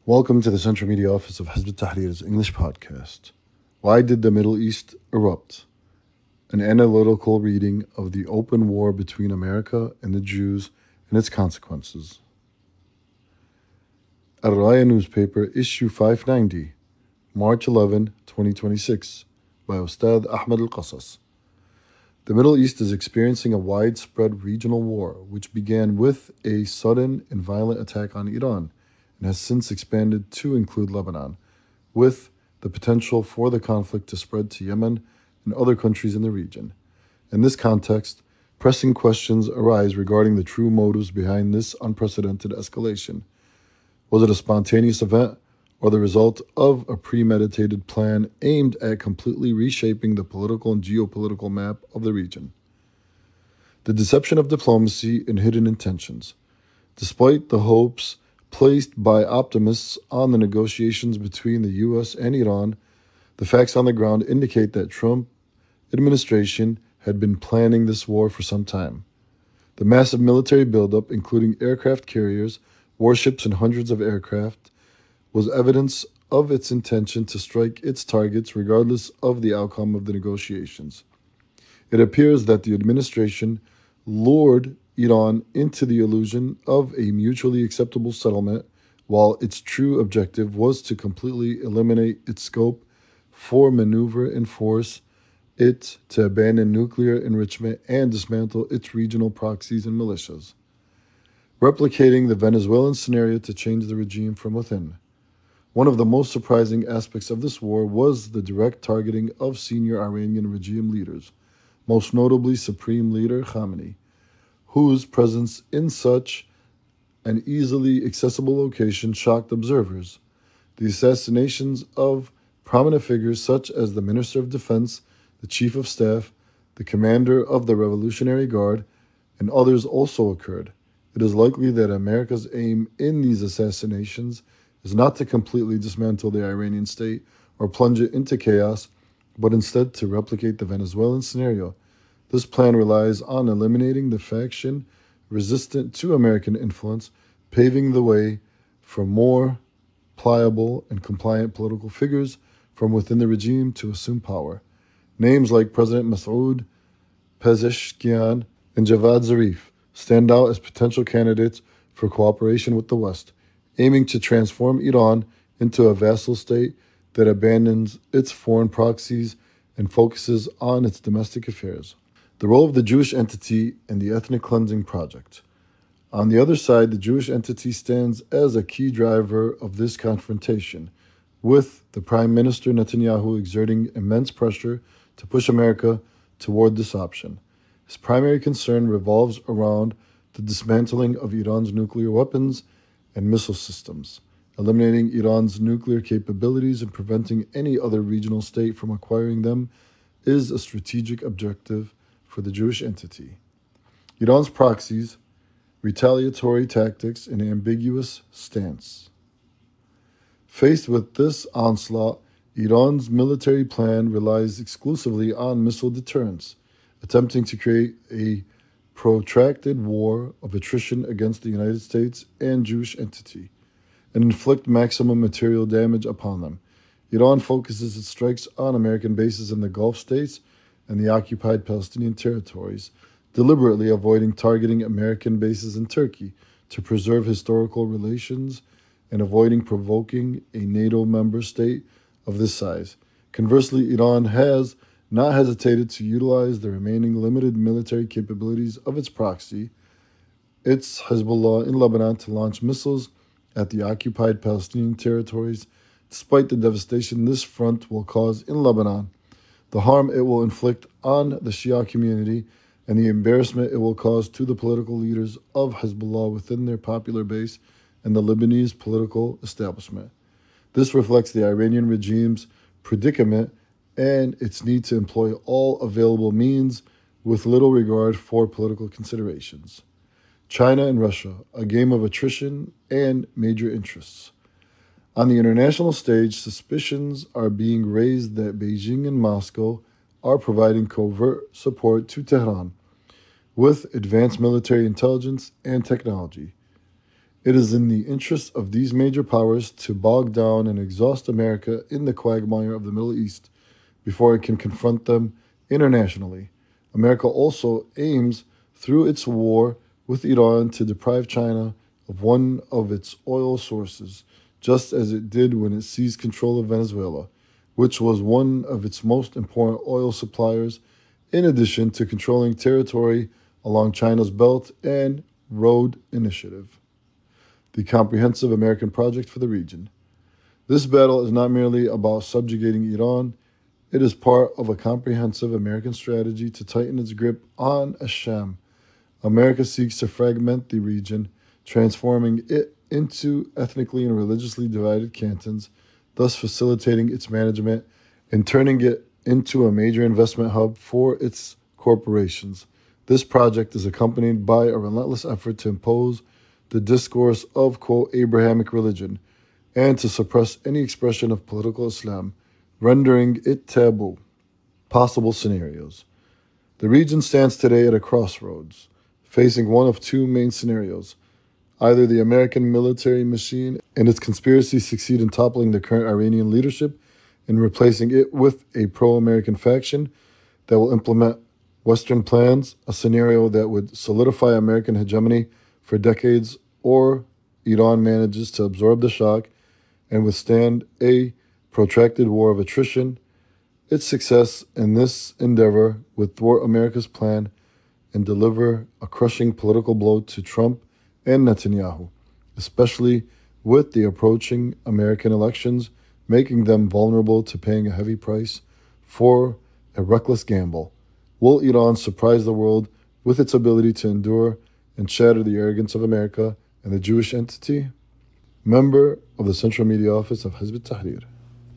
Welcome to the Central Media Office of Hizb ut-Tahrir's English podcast. Why did the Middle East erupt? An analytical reading of the open war between America and the Jews and its consequences. Al-Raya newspaper, issue 590, March 11, 2026, by Ustad Ahmed Al-Qasas. The Middle East is experiencing a widespread regional war, which began with a sudden and violent attack on Iran, and has since expanded to include Lebanon, with the potential for the conflict to spread to Yemen and other countries in the region. In this context, pressing questions arise regarding the true motives behind this unprecedented escalation. Was it a spontaneous event or the result of a premeditated plan aimed at completely reshaping the political and geopolitical map of the region? The deception of diplomacy and hidden intentions. Despite the hopes placed by optimists on the negotiations between the U.S. and Iran, the facts on the ground indicate that Trump administration had been planning this war for some time. The massive military buildup, including aircraft carriers, warships, and hundreds of aircraft, was evidence of its intention to strike its targets regardless of the outcome of the negotiations. It appears that the administration lured Iran into the illusion of a mutually acceptable settlement, while its true objective was to completely eliminate its scope for maneuver and force it to abandon nuclear enrichment and dismantle its regional proxies and militias, replicating the Venezuelan scenario to change the regime from within. One of the most surprising aspects of this war was the direct targeting of senior Iranian regime leaders, most notably Supreme Leader Khamenei, whose presence in such an easily accessible location shocked observers. The assassinations of prominent figures such as the Minister of Defense, the Chief of Staff, the Commander of the Revolutionary Guard, and others also occurred. It is likely that America's aim in these assassinations is not to completely dismantle the Iranian state or plunge it into chaos, but instead to replicate the Venezuelan scenario. This plan relies on eliminating the faction resistant to American influence, paving the way for more pliable and compliant political figures from within the regime to assume power. Names like President Masoud Pezeshkian and Javad Zarif stand out as potential candidates for cooperation with the West, aiming to transform Iran into a vassal state that abandons its foreign proxies and focuses on its domestic affairs. The role of the Jewish entity in the ethnic cleansing project. On the other side, the Jewish entity stands as a key driver of this confrontation, with the Prime Minister Netanyahu exerting immense pressure to push America toward this option. His primary concern revolves around the dismantling of Iran's nuclear weapons and missile systems, eliminating Iran's nuclear capabilities and preventing any other regional state from acquiring them is a strategic objective for the Jewish entity. Iran's proxies, retaliatory tactics, and ambiguous stance. Faced with this onslaught, Iran's military plan relies exclusively on missile deterrence, attempting to create a protracted war of attrition against the United States and Jewish entity, and inflict maximum material damage upon them. Iran focuses its strikes on American bases in the Gulf states and the occupied Palestinian territories, deliberately avoiding targeting American bases in Turkey to preserve historical relations and avoiding provoking a NATO member state of this size. Conversely, Iran has not hesitated to utilize the remaining limited military capabilities of its proxy, its Hezbollah in Lebanon, to launch missiles at the occupied Palestinian territories, despite the devastation this front will cause in Lebanon, the harm it will inflict on the Shia community, and the embarrassment it will cause to the political leaders of Hezbollah within their popular base and the Lebanese political establishment. This reflects the Iranian regime's predicament and its need to employ all available means with little regard for political considerations. China and Russia, a game of attrition and major interests. On the international stage, suspicions are being raised that Beijing and Moscow are providing covert support to Tehran with advanced military intelligence and technology. It is in the interest of these major powers to bog down and exhaust America in the quagmire of the Middle East before it can confront them internationally. America also aims, through its war with Iran, to deprive China of one of its oil sources, just as it did when it seized control of Venezuela, which was one of its most important oil suppliers, in addition to controlling territory along China's Belt and Road Initiative, the comprehensive American project for the region. This battle is not merely about subjugating Iran, it is part of a comprehensive American strategy to tighten its grip on Asham. America seeks to fragment the region, transforming it into ethnically and religiously divided cantons, thus facilitating its management and turning it into a major investment hub for its corporations. This project is accompanied by a relentless effort to impose the discourse of, quote, Abrahamic religion and to suppress any expression of political Islam, rendering it taboo. Possible scenarios. The region stands today at a crossroads, facing one of two main scenarios. Either the American military machine and its conspiracy succeed in toppling the current Iranian leadership and replacing it with a pro-American faction that will implement Western plans, a scenario that would solidify American hegemony for decades, or Iran manages to absorb the shock and withstand a protracted war of attrition. Its success in this endeavor would thwart America's plan and deliver a crushing political blow to Trump and Netanyahu, especially with the approaching American elections, making them vulnerable to paying a heavy price for a reckless gamble. Will Iran surprise the world with its ability to endure and shatter the arrogance of America and the Jewish entity? Member of the Central Media Office of Hizb ut-Tahrir.